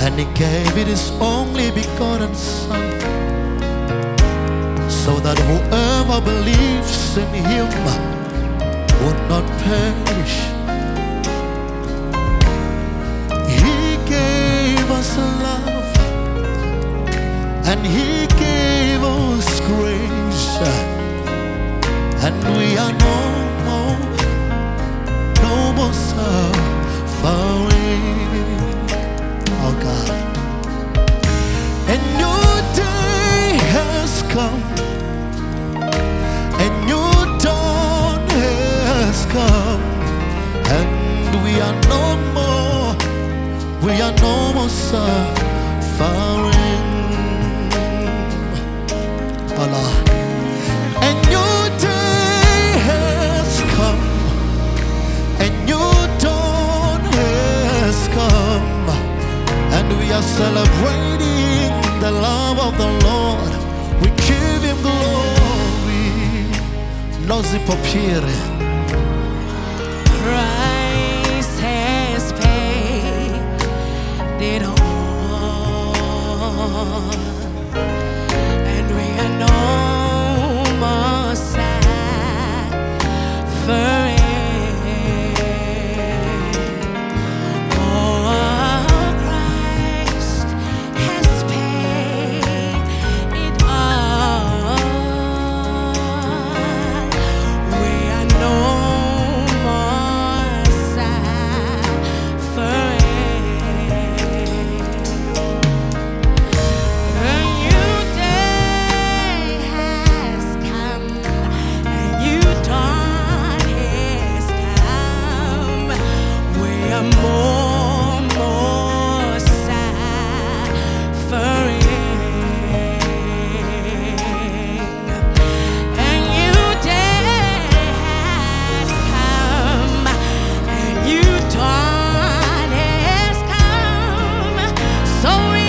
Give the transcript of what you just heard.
and He gave it His only begotten Son, so that whoever believes in Him would not perish. He gave us love, and He gave us grace, and we are no more suffering. Oh God, a new day has come, a new dawn has come, and we are no more suffering. Allah. A new day has come, a new dawn has come, and we are celebrating the love of the Lord. We give Him glory. Nozi popire. Christ has paid it all, and we are no more suffering. So